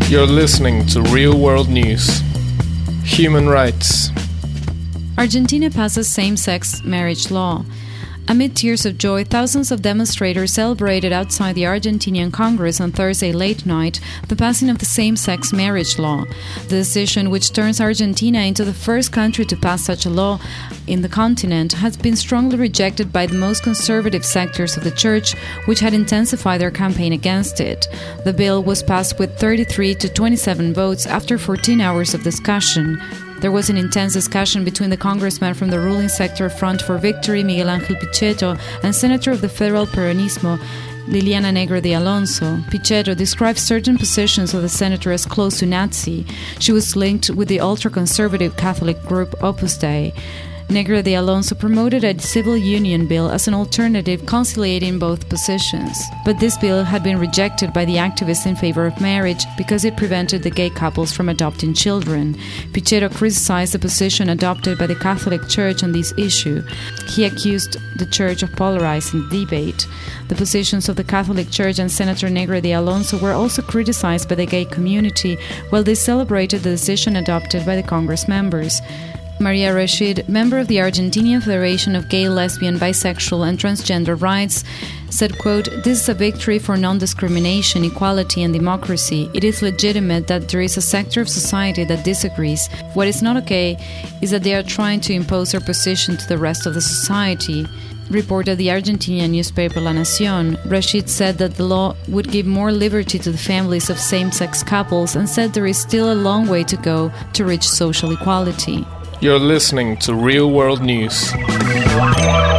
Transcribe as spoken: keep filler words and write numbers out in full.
You're listening to Real World News. Human rights. Argentina passes same-sex marriage law. Amid tears of joy, thousands of demonstrators celebrated outside the Argentinian Congress on Thursday late night the passing of the same-sex marriage law. The decision, which turns Argentina into the first country to pass such a law in the continent, has been strongly rejected by the most conservative sectors of the church, which had intensified their campaign against it. The bill was passed with thirty-three to twenty-seven votes after fourteen hours of discussion. There was an intense discussion between the congressman from the ruling sector Front for Victory, Miguel Ángel Pichetto, and senator of the federal Peronismo, Liliana Negro de Alonso. Pichetto described certain positions of the senator as close to Nazi. She was linked with the ultra-conservative Catholic group Opus Dei. Negro de Alonso promoted a civil union bill as an alternative, conciliating both positions. But this bill had been rejected by the activists in favor of marriage because it prevented the gay couples from adopting children. Pichetto criticized the position adopted by the Catholic Church on this issue. He accused the Church of polarizing the debate. The positions of the Catholic Church and Senator Negro de Alonso were also criticized by the gay community, while they celebrated the decision adopted by the Congress members. Maria Rashid, member of the Argentinian Federation of Gay, Lesbian, Bisexual and Transgender Rights, said, quote, "This is a victory for non-discrimination, equality and democracy. It is legitimate that there is a sector of society that disagrees. What is not okay is that they are trying to impose their position to the rest of the society," reported the Argentinian newspaper La Nación. Rashid said that the law would give more liberty to the families of same-sex couples and said there is still a long way to go to reach social equality. You're listening to Real World News.